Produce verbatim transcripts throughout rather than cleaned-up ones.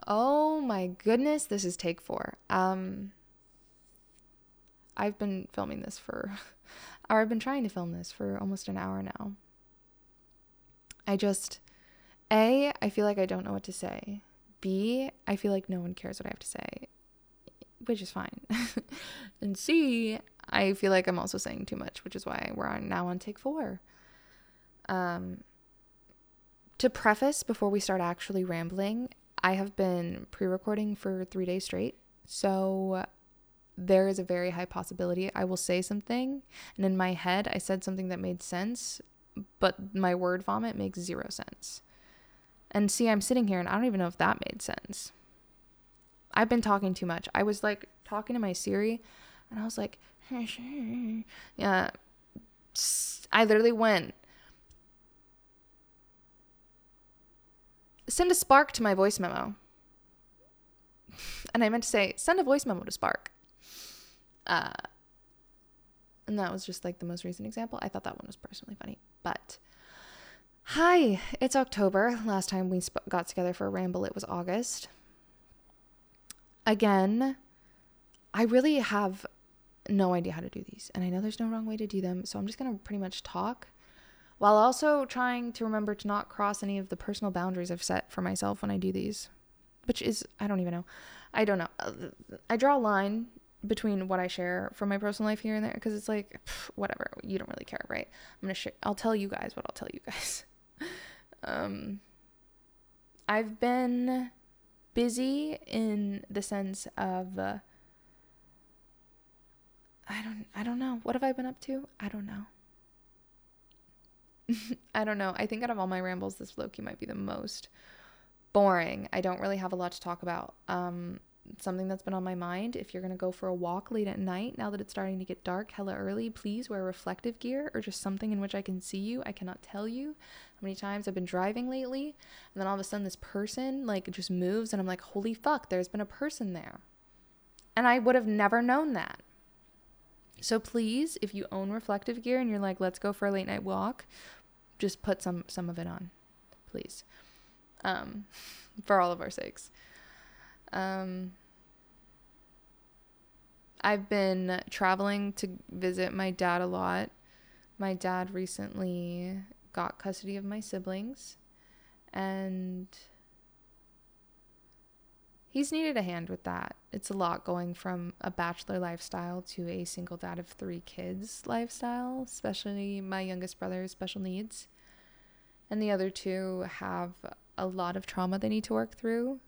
Oh my goodness, this is take four. Um, I've been filming this for, or I've been trying to film this for almost an hour now. I just, A, I feel like I don't know what to say. B, I feel like no one cares what I have to say, which is fine. And C, I feel like I'm also saying too much, which is why we're on now on take four. Um, to preface, before we start actually rambling, I have been pre-recording for three days straight. So there is a very high possibility I will say something, and in my head, I said something that made sense, but my word vomit makes zero sense. And see, I'm sitting here and I don't even know if that made sense. I've been talking too much. I was like talking to my Siri and I was like, yeah, I literally went, send a Spark to my voice memo. And I meant to say, send a voice memo to Spark. Uh, and that was just like the most recent example. I thought that one was personally funny. But hi, it's October. Last time we sp- got together for a ramble, it was August. Again, I really have no idea how to do these. And I know there's no wrong way to do them. So I'm just going to pretty much talk while also trying to remember to not cross any of the personal boundaries I've set for myself when I do these. Which is, I don't even know. I don't know. I draw a line between what I share from my personal life here and there, because it's like, pff, whatever, you don't really care, right? I'm gonna share, I'll tell you guys what I'll tell you guys. um, I've been busy in the sense of, uh, I don't, I don't know. What have I been up to? I don't know. I don't know. I think out of all my rambles, this low-key might be the most boring. I don't really have a lot to talk about. Um, something that's been on my mind: if you're gonna go for a walk late at night, now that it's starting to get dark hella early, please wear reflective gear or just something in which I can see you. I cannot tell you how many times I've been driving lately and then all of a sudden this person like just moves and I'm like, holy fuck, there's been a person there, and I would have never known that. So please, if you own reflective gear and you're like, let's go for a late night walk, just put some some of it on, please, um for all of our sakes. Um, I've been traveling to visit my dad a lot. My dad recently got custody of my siblings, and he's needed a hand with that. It's a lot going from a bachelor lifestyle to a single dad of three kids lifestyle, especially my youngest brother has special needs, and the other two have a lot of trauma they need to work through.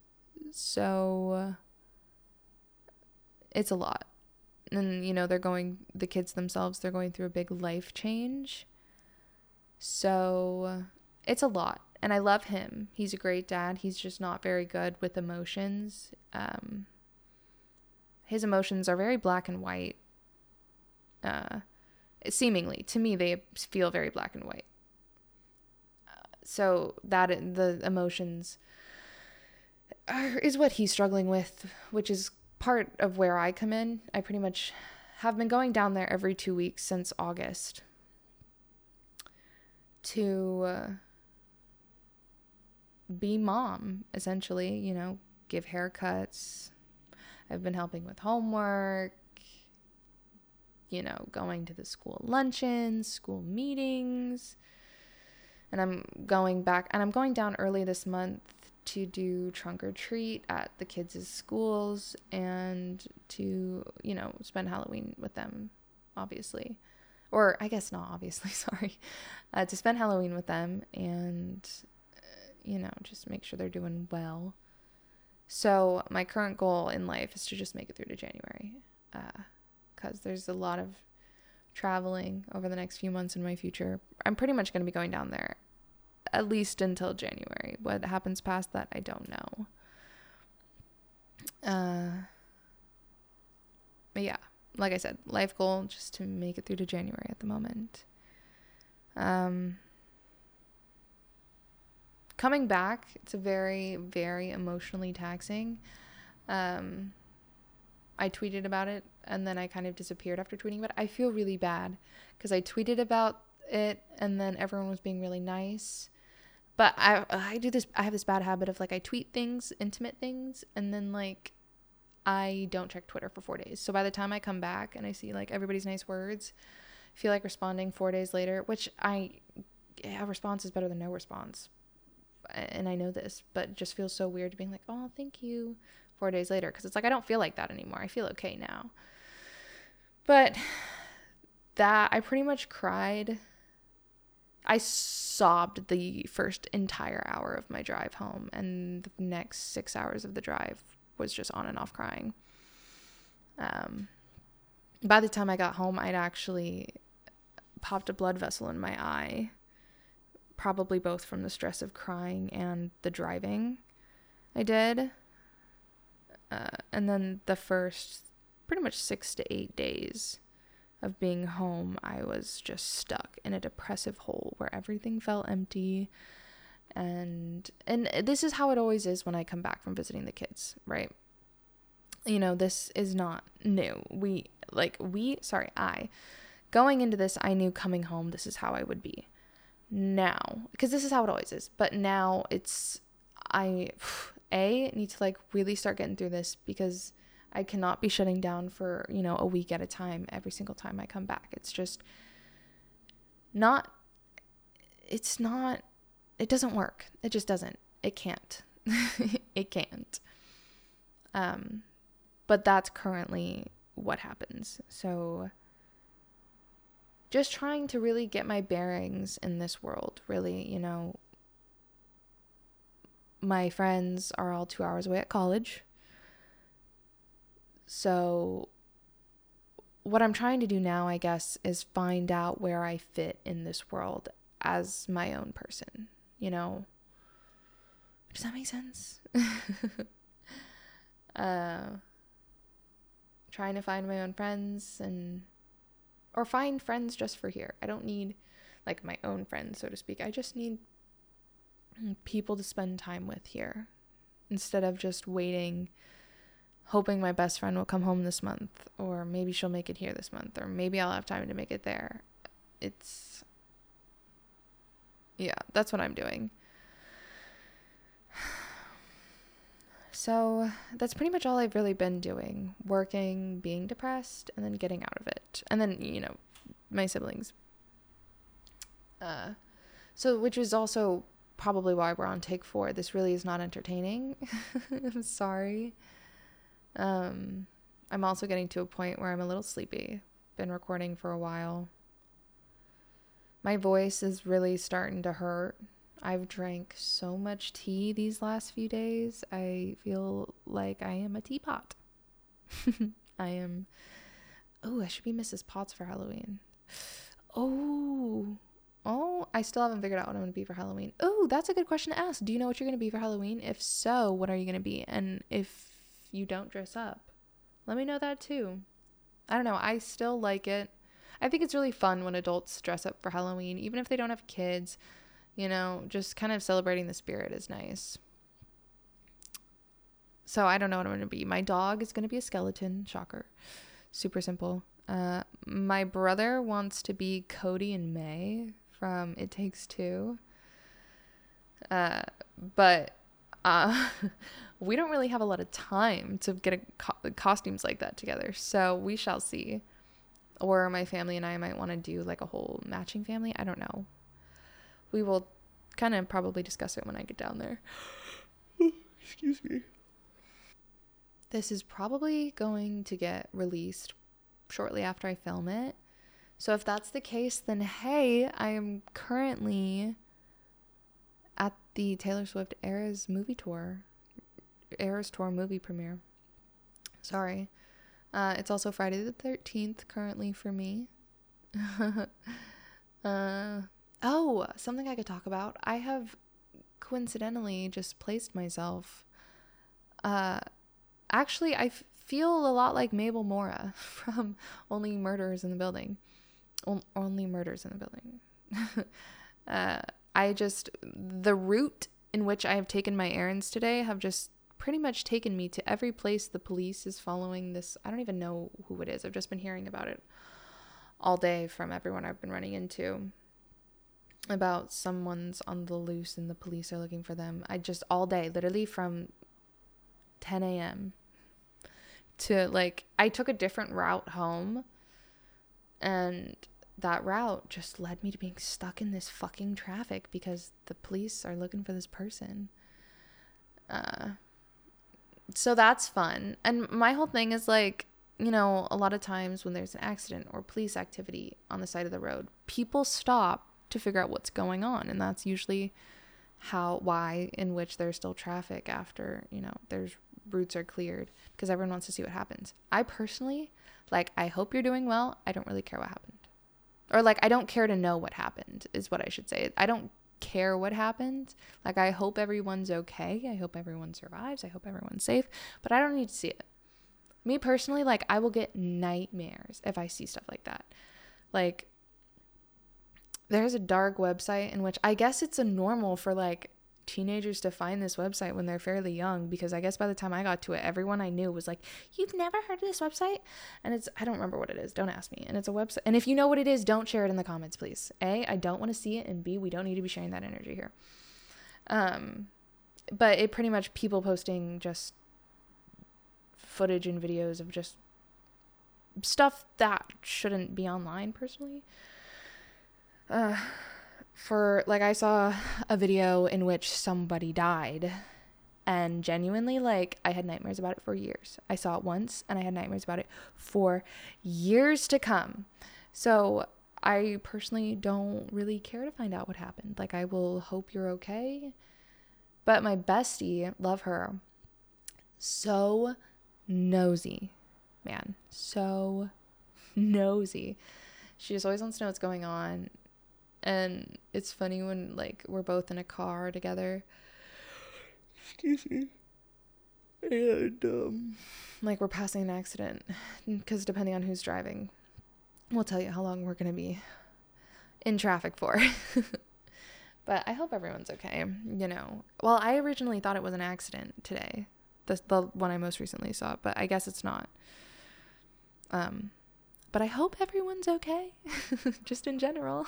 So it's a lot. And, you know, they're going, the kids themselves, they're going through a big life change. So it's a lot. And I love him. He's a great dad. He's just not very good with emotions. Um, his emotions are very black and white. Uh, seemingly, to me, they feel very black and white. Uh, so that, the emotions is what he's struggling with, which is part of where I come in. I pretty much have been going down there every two weeks since August to uh, be mom, essentially, you know, give haircuts. I've been helping with homework, you know, going to the school luncheons, school meetings, and I'm going back, and I'm going down early this month to do trunk or treat at the kids' schools and to, you know, spend Halloween with them, obviously. Or I guess not, obviously, sorry. Uh, to spend Halloween with them and, uh, you know, just make sure they're doing well. So my current goal in life is to just make it through to January, because uh, there's a lot of traveling over the next few months in my future. I'm pretty much going to be going down there at least until January. What happens past that, I don't know. Uh, but yeah, like I said, life goal just to make it through to January at the moment. Um, coming back, it's a very, very emotionally taxing. Um, I tweeted about it and then I kind of disappeared after tweeting about it. I feel really bad because I tweeted about it and then everyone was being really nice. But I I do this, I have this bad habit of like, I tweet things, intimate things, and then like I don't check Twitter for four days. So by the time I come back and I see like everybody's nice words, I feel like responding four days later, which I, a response is better than no response. And I know this, but it just feels so weird being like, oh, thank you, four days later. Because it's like, I don't feel like that anymore. I feel okay now. But that, I pretty much cried. I sobbed the first entire hour of my drive home. And the next six hours of the drive was just on and off crying. Um, by the time I got home, I'd actually popped a blood vessel in my eye. Probably both from the stress of crying and the driving I did. Uh, and then the first pretty much six to eight days of being home, I was just stuck in a depressive hole where everything felt empty. And and this is how it always is when I come back from visiting the kids, right? You know, this is not new. We, like, we, sorry, I, going into this, I knew coming home, this is how I would be. Now, because this is how it always is, but now it's, I, A, need to like really start getting through this because I cannot be shutting down for, you know, a week at a time every single time I come back. It's just not, it's not, it doesn't work. It just doesn't. It can't. It can't. Um, but that's currently what happens. So just trying to really get my bearings in this world, really, you know. My friends are all two hours away at college. So what I'm trying to do now, I guess, is find out where I fit in this world as my own person, you know. Does that make sense? uh, trying to find my own friends and or find friends just for here. I don't need like my own friends, so to speak. I just need people to spend time with here instead of just waiting, hoping my best friend will come home this month, or maybe she'll make it here this month, or maybe I'll have time to make it there. It's, yeah, that's what I'm doing. So that's pretty much all I've really been doing. Working, being depressed, and then getting out of it. And then, you know, my siblings. Uh, so, which is also probably why we're on take four. This really is not entertaining. I'm sorry. Um, I'm also getting to a point where I'm a little sleepy. Been recording for a while. My voice is really starting to hurt. I've drank so much tea these last few days. I feel like I am a teapot. I am. Oh, I should be Missus Potts for Halloween. Oh, oh, I still haven't figured out what I'm going to be for Halloween. Oh, that's a good question to ask. Do you know what you're going to be for Halloween? If so, what are you going to be? And if you don't dress up, let me know that too. I don't know. I still like it. I think it's really fun when adults dress up for Halloween, even if they don't have kids. You know, just kind of celebrating the spirit is nice. So I don't know what I'm going to be. My dog is going to be a skeleton. Shocker. Super simple. Uh, my brother wants to be Cody and May from It Takes Two. Uh, but uh, we don't really have a lot of time to get a co- costumes like that together. So we shall see. Or my family and I might want to do like a whole matching family. I don't know. We will kind of probably discuss it when I get down there. Excuse me. This is probably going to get released shortly after I film it. So if that's the case, then hey, I am currently at the Taylor Swift Eras movie tour. Eras tour movie premiere. Sorry. Uh, it's also Friday the thirteenth currently for me. uh... Oh, something I could talk about. I have coincidentally just placed myself. Uh, actually, I f- feel a lot like Mabel Mora from Only Murders in the Building. O- Only Murders in the Building. uh, I just, the route in which I have taken my errands today have just pretty much taken me to every place the police is following this. I don't even know who it is. I've just been hearing about it all day from everyone I've been running into. about someone's on the loose and the police are looking for them. I just all day, literally from ten a.m. to like, I took a different route home, and that route just led me to being stuck in this fucking traffic because the police are looking for this person. Uh, so that's fun. And my whole thing is like, you know, a lot of times when there's an accident or police activity on the side of the road, people stop to figure out what's going on. And that's usually how, why, in which there's still traffic after, you know, there's routes are cleared, because everyone wants to see what happens. I personally, like, I hope you're doing well. I don't really care what happened. Or like, I don't care to know what happened is what I should say. I don't care what happened. Like, I hope everyone's okay. I hope everyone survives. I hope everyone's safe, but I don't need to see it. Me personally, like, I will get nightmares if I see stuff like that. Like, there's a dark website in which I guess it's a normal for like teenagers to find this website when they're fairly young, because I guess by the time I got to it, everyone I knew was like, you've never heard of this website? And it's, I don't remember what it is. Don't ask me. And it's a website. And if you know what it is, don't share it in the comments, please. A, I don't want to see it. And B, we don't need to be sharing that energy here. Um, but it pretty much people posting just footage and videos of just stuff that shouldn't be online personally. Uh, for like, I saw a video in which somebody died, and genuinely, like, I had nightmares about it for years. I saw it once and I had nightmares about it for years to come. So I personally don't really care to find out what happened. Like, I will hope you're okay. But my bestie, love her, so nosy, man, so nosy. She just always wants to know what's going on. And it's funny when, like, we're both in a car together. Excuse me. And, um, like, we're passing an accident. Because depending on who's driving, we'll tell you how long we're going to be in traffic for. But I hope everyone's okay, you know. Well, I originally thought it was an accident today. The, the one I most recently saw. But I guess it's not. Um, but I hope everyone's okay. Just in general.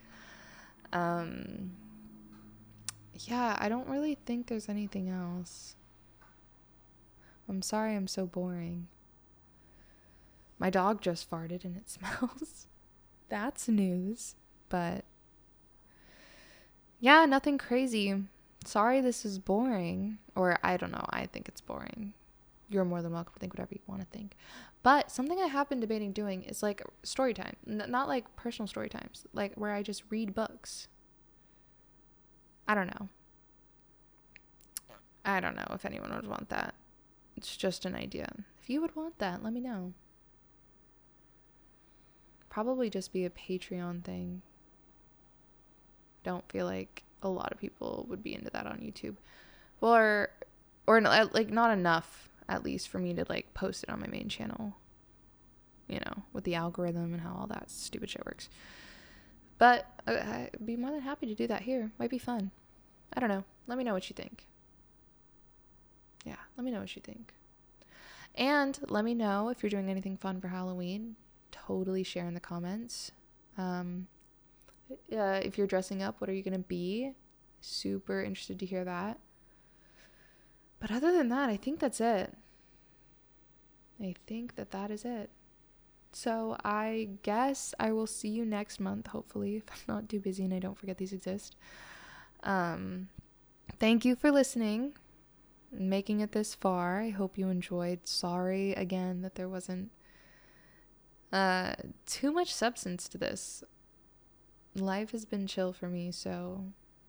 Um, yeah, I don't really think there's anything else. I'm sorry I'm so boring. My dog just farted and it smells. That's news. But yeah, nothing crazy. Sorry this is boring. Or I don't know, I think it's boring. You're more than welcome to think whatever you want to think. But something I have been debating doing is like story time. N- not like personal story times. Like where I just read books. I don't know. I don't know if anyone would want that. It's just an idea. If you would want that, let me know. Probably just be a Patreon thing. Don't feel like a lot of people would be into that on YouTube. Well, or, or like not enough, at least, for me to like post it on my main channel. You know, with the algorithm and how all that stupid shit works. But I'd be more than happy to do that here. Might be fun. I don't know. Let me know what you think. Yeah, let me know what you think. And let me know if you're doing anything fun for Halloween. Totally share in the comments. Um, uh, if you're dressing up, what are you going to be? Super interested to hear that. But other than that, I think that's it. I think that that is it. So I guess I will see you next month, hopefully, if I'm not too busy and I don't forget these exist. Um, thank you for listening, making it this far. I hope you enjoyed. Sorry again that there wasn't uh, too much substance to this. Life has been chill for me, so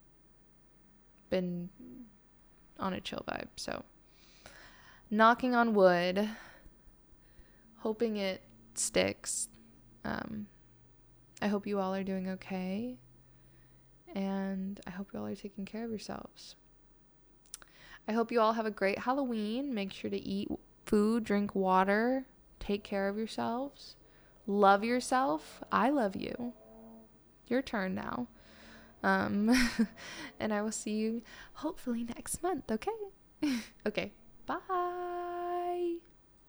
been on a chill vibe. So knocking on wood, hoping it sticks. Um, I hope you all are doing okay. And I hope you all are taking care of yourselves. I hope you all have a great Halloween. Make sure to eat food, drink water, take care of yourselves. Love yourself. I love you. Your turn now. Um, and I will see you hopefully next month, okay? Okay, bye.